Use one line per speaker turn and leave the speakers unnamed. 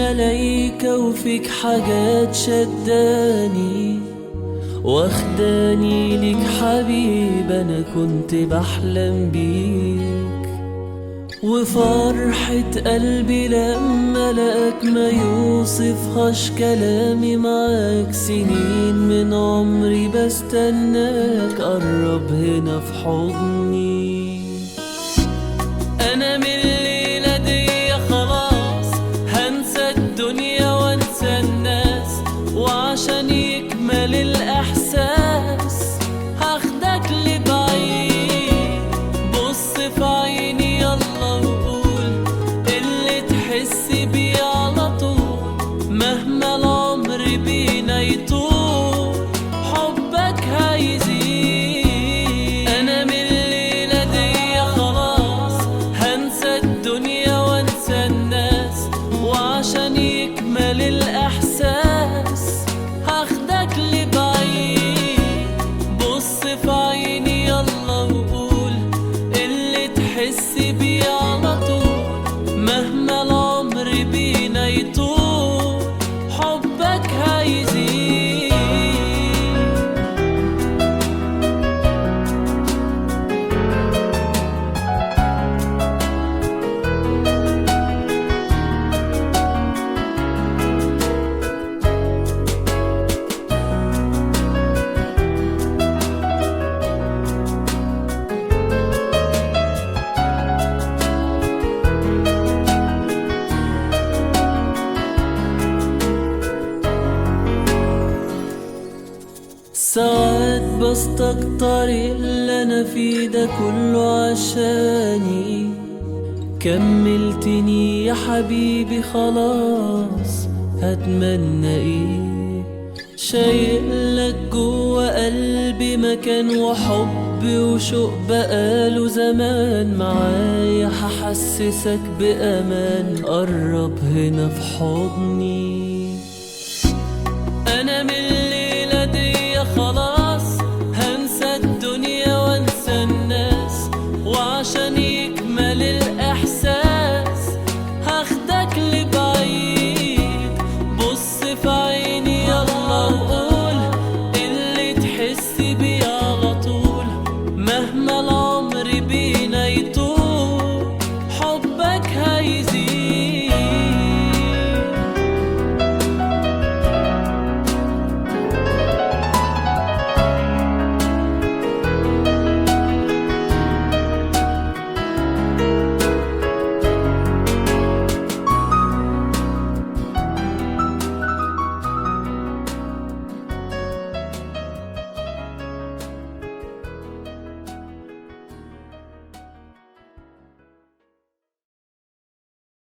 ملايكة وفيك حاجات شداني واخداني ليك حبيب أنا كنت بحلم بيك. وفرحة قلبي لما لقاك ما يوصفهاش كلامي، معاك سنين من عمري بستناك قرب هنا في حضني. أنا من الليلة دي خلاص هنسى الدنيا وانسى الناس، وعشان يكمل الإحساس هاخدك لبعيد. بص في عيني يلا وقول اللي تحس بيه على طول، مهما العمر بينا يطول حبك هيزيد. أنا من الليلة دي خلاص هنسى الدنيا وانسى الناس، وعشان يكمل الإحساس هاخدك لبعيد. بص في عيني يلا وقول اللي تحس بيه على طول، مهما العمر بينا يطول حبك هيزيد. ساعات بستكتر اللي انا فيه ده كله عشاني، كملتني يا حبيبي خلاص هتمنى ايه. شايلك جوا قلبي مكان وحب وشوق بقاله زمان، معايا هحسسك بأمان قرب هنا في حضني. أنا من